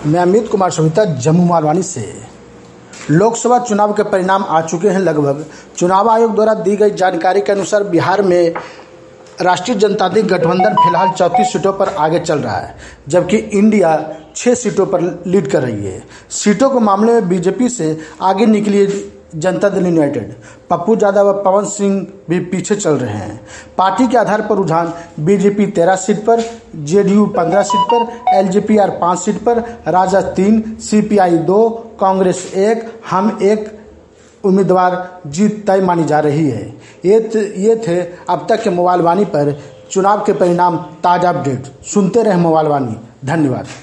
मैं अमित कुमार सोहिता जम्मू मालवानी से। लोकसभा चुनाव के परिणाम आ चुके हैं लगभग। चुनाव आयोग द्वारा दी गई जानकारी के अनुसार बिहार में राष्ट्रीय जनतांत्रिक गठबंधन फिलहाल 34 सीटों पर आगे चल रहा है, जबकि इंडिया 6 सीटों पर लीड कर रही है। सीटों के मामले में बीजेपी से आगे निकली जनता दल यूनाइटेड। पप्पू यादव व पवन सिंह भी पीछे चल रहे हैं। पार्टी के आधार पर रुझान बीजेपी 13 सीट पर, जेडीयू 15 सीट पर, एलजेपीआर 5 सीट पर, राजद 3, सीपीआई 2, कांग्रेस 1, हम 1 उम्मीदवार जीत तय मानी जा रही है। ये थे अब तक के मोबाइल वाणी पर चुनाव के परिणाम ताज़ा अपडेट। सुनते रहे मोबाइल वाणी। धन्यवाद।